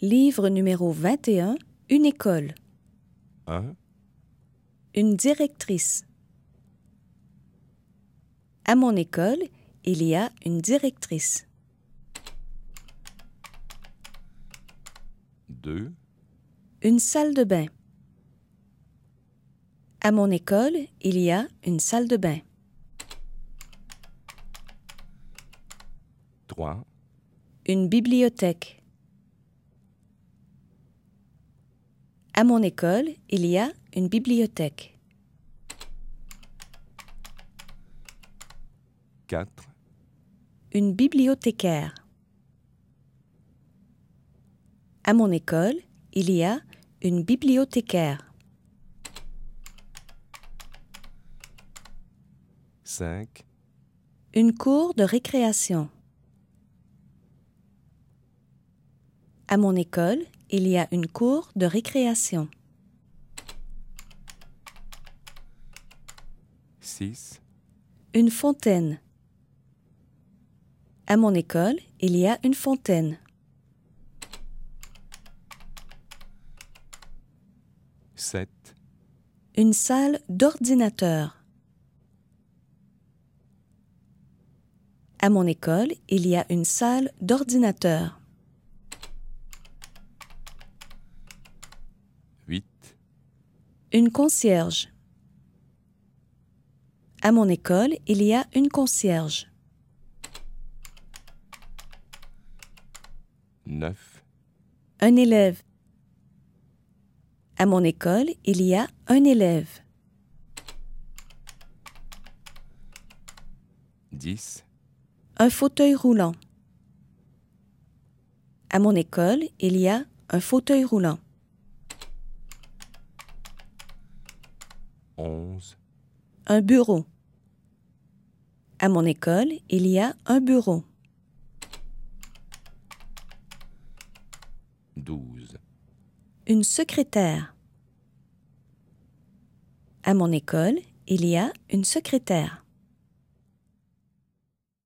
Livre numéro 21, une école. 1, Une directrice. À mon école, il y a une directrice. 2, Une salle de bain. À mon école, il y a une salle de bain. 3, Une bibliothèque. À mon école, il y a une bibliothèque. 4, Une bibliothécaire. À mon école, il y a une bibliothécaire. 5, Une cour de récréation. À mon école, il y a une cour de récréation. 6, Une fontaine. À mon école, il y a une fontaine. 7, Une salle d'ordinateur. À mon école, il y a une salle d'ordinateur. 8, Une concierge. À mon école, il y a une concierge. 9, Un élève. À mon école, il y a un élève. 10, Un fauteuil roulant. À mon école, il y a un fauteuil roulant. 11, Un bureau. À mon école, il y a un bureau. 12, Une secrétaire. À mon école, il y a une secrétaire.